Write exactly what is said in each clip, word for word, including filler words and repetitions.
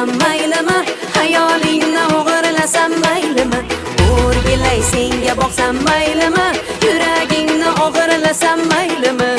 boqsam maylimi, hayolingni o'g'irlasam maylimi, o'rgilay senga boqsam maylimi, yuragingni o'g'irlasam maylimi.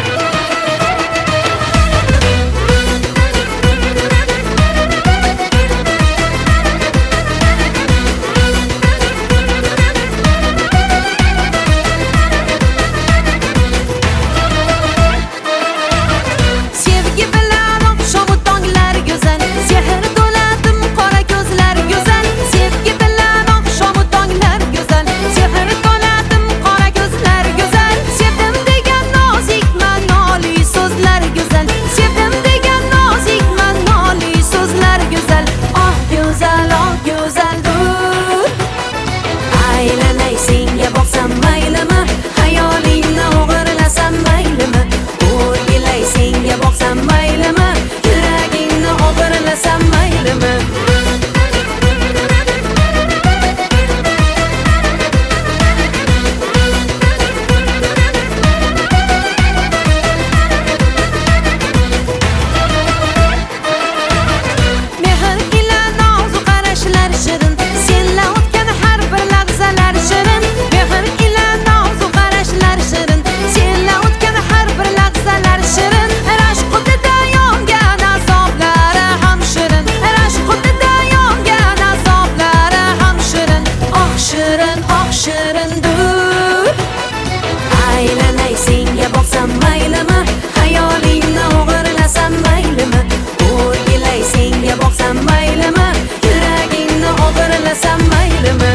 Aylanay senga boqsam maylimi, hayolingni o'g'irlasam maylimi, o'rgilay senga boqsam maylimi, yuragingni o'g'irlasam maylimi.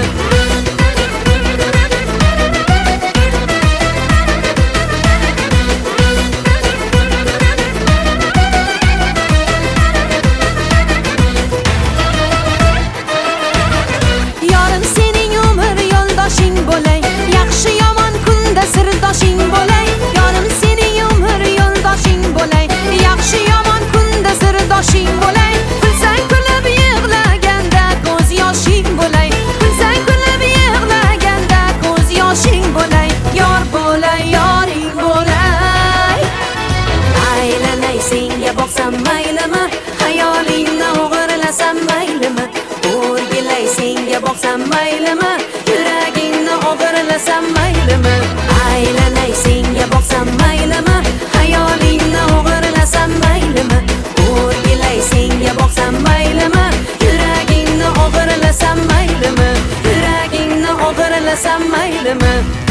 Yorim sening umr yo'ldoshing bo'lay, yaxshi yomon kunda sirdoshing bo'lay. Yorim sening umr yo'ldoshing bo'lay, yaxshi yomon kunda sirdoshing bo'lay. Kulsang kulib yig'laganda ko'z yoshing bo'lay, kulsang kulib yig'laganda ko'z yoshing bo'lay. Yor bo'lay, yoring bo'lay. Aylanay senga boqsam maylimi, hayolingni o'g'irlasam maylimi, o'rgilay senga boqsam maylimi, yuragingni o'g'irlasam maylimi. Aylanay senga boqsam maylimi, hayolingni o'g'irlasam maylimi, o'rgilay senga boqsam maylimi, yuragingni o'g'irlasam maylimi, yuragingni o'g'irlasam maylimi.